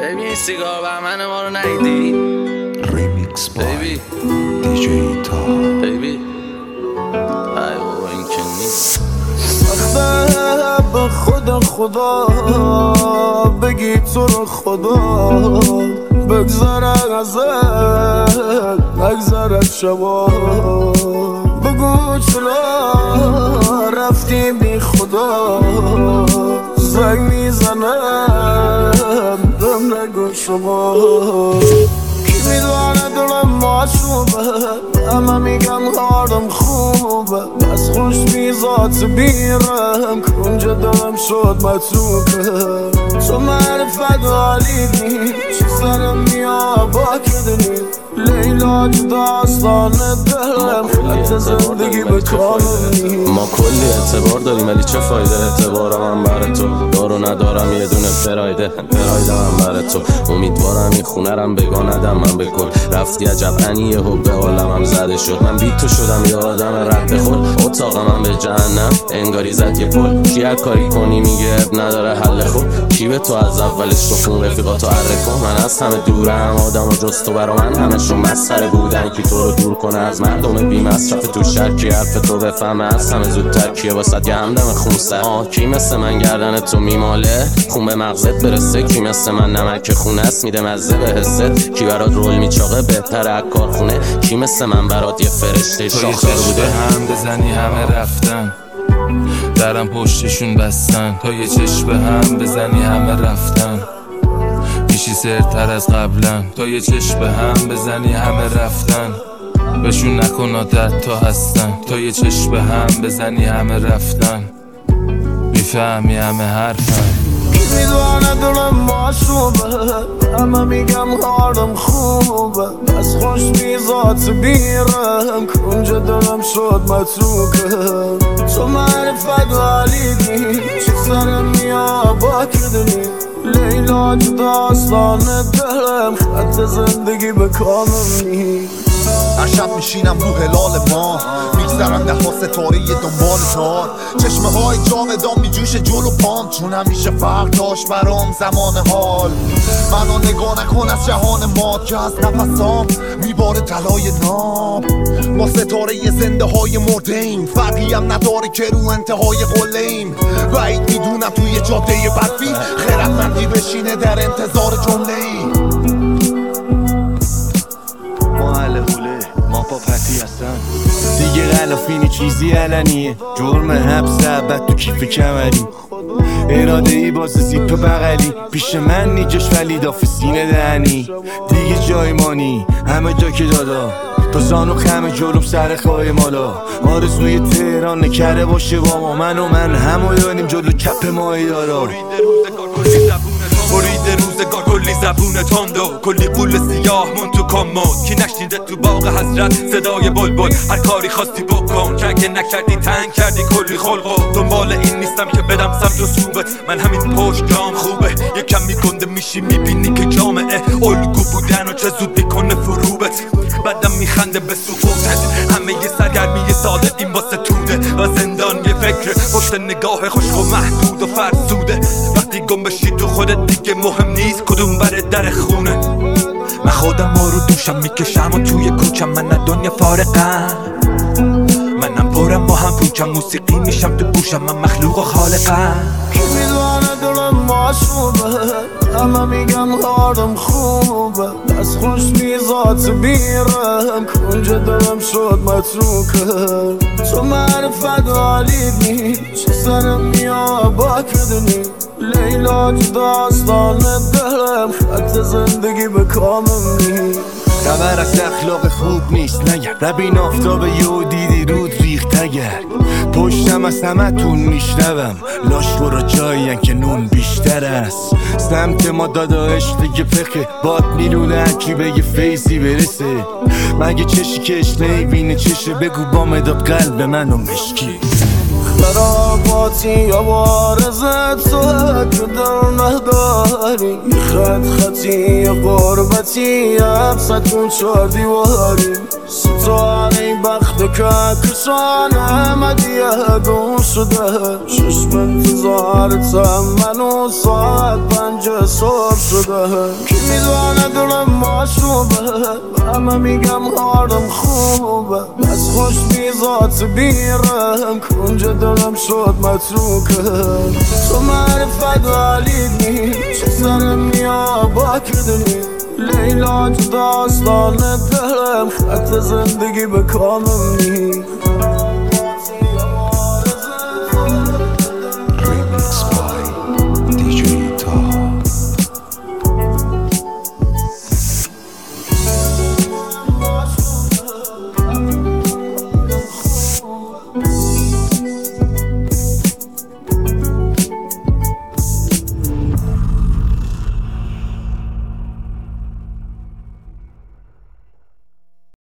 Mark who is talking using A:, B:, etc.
A: ببین سیگار بهمن ما رو ندیدی؟
B: ریمیکس
A: بای
B: دیجی تا
A: بیبی ای بابا این که نیست.
C: سخته به خدا بگی تو رو خدا بگذره ازت نگذرد شبا بگو چرا رفتی بی خدا زنگ میزنم دم نگو شما کی میدونه دلم معشوبه همه میگن حالم خوبه بس خوش میزاد بیرم کنج دلم شد متروکه تو معرفت عالیدی چی سرم میا با کدنی لیلا داستان دلم خط زندگی به کاملی
A: ما کلی اعتبار داریم ولی چه فایده اعتبارم من برای تو دارو ندارم یه دونه پرایده من برای تو امیدوارم این خونه رم بگاندم من به کل رفتی عجب انیه حب عالمم زده شد من بی تو شدم یه آدم رد خود اتاق من به جهنم انگاری زد یه پل کی هر کاری کنی میگه نداره حل خوب کی به تو از اولش تو خون رفیقاتو عرف کن من از همه دورم آدم و جز تو برا من همشون مسخره بودن کی تو رو دور کنه از مردم بی مصرف تو شهر کی حرف تو بفهمه از همه زودتر کیه واسد یه همدم خونسر کی مثل من گردن تو میماله خون به مغزت برسه کی مثل من نمک خونه است میده مزه به حست کی برات رول میچاقه بهتره از کارخونه کی مثل من برات یه فرشته شاخدار بوده
D: هم بزنی همه رفتن درم پشتشون بستن تا یه چشم هم بزنی همه رفتن میشی سرتر از قبلا تا یه چشم هم بزنی همه رفتن بهشون نکن عادت تا هستن تا یه چشم هم بزنی همه رفتن میفهمی همه حرفن
C: میدونه دلم معشوبه همه میگم حالم خوبه بس خوش میزاد بیرم کنج دلم شد متروکه تو معرفت عالیدی چی سرم میا با کدنی لیلا داستان دلم خط زندگی به کامم نیست
E: هر شب میشینم رو هلال ما میگذرم ده ها ستاره یه دنبال تار چشمه های جاودان میجوشه جلو پام چون همیشه فرق داشت برام زمان حال منو نگاه نکن از جهان ما که از نفسام میباره طلای ناب ما ستاره ی زنده های مرده ایم فرقی هم نداره که رو انتهای قله ایم بعید میدونم توی جاده برفی خیرتمندی بشینه در انتظار جمله ای
F: دیگه غلافینی چیزی علنیه جرم حبس ابد تو کیف کمری اراده ای باز زیپ بغلی پیش من نیجش ولی داف سینه دهنی دیگه جای مانی همه جا که دادا تا زانو خم جلوم سر خواهی مالا آرزوی تهران نکره باشه با ما من همو دانیم جلو کپ ماهی دارا
G: برید روزگار کلی زبون تندو کلی قول سیاه مون تو کامود کی نشنیده تو باغ حضرت صدای بلبل هر کاری خواستی بکن که اگه نکردی تنگ کردی کلی خلقو دنبال این نیستم که بدم سمت و سوبت من همین پشت جام خوبه یکم میگنده میشی میبینی که جامعه الگو بودن و چه زود میکنه فروبت بعدم میخنده به سقوطت همه یه سرگرمی ساده این واسه توده و زندان یه فکر پشت نگاه خشک و محدود و فرسوده وقتی گم بشی تو خودت دیگه مهم نیست کدوم بره در خونه من خودم ما رو دوشم میکشم و توی کوچم من دنیا فارقم منم پرم با هم پوچم موسیقی میشم تو گوشم من مخلوق و خالقم
C: کی میدونه دلم معشوبه همه میگم حالم خوبه بس خوش میزاد بیرم کنج دلم شد متروکه تو معرفت عالیدی چی سرم میا با کدنی لیلا داستان دلم خط زندگی به کامم نیست
F: خبر از اخلاق خوب نیست نگرد ربین آفتاب یهو دیدی رود ریخت اگر پشتم از همه تون میشنوم لاش برا جایین که نون بیشتر است سمت ما دادا عشق دیگه پخه باد میلونه هرکی بگه فیزی برسه مگه چشی که عشق نیبینه چشه بگو با مداد قلب منو مشکی
C: خراباتی یا بارزت تو که در نداری بری یه خطی یه غربتی ابستون 4 دیواری ستاره این بخت کهکشانه مدیه گم شده 6 انتظارتم منو ساعت 5 صبح شده کی میدونه دلم ماشوبه همه میگم حالم خوبه بس خوش میزات بیرم کنج دلم شد متروکه تو معرفت ولیدنی چه سرم میا با کردنی لیلا تو داستان دلم خط زندگی به کامم نی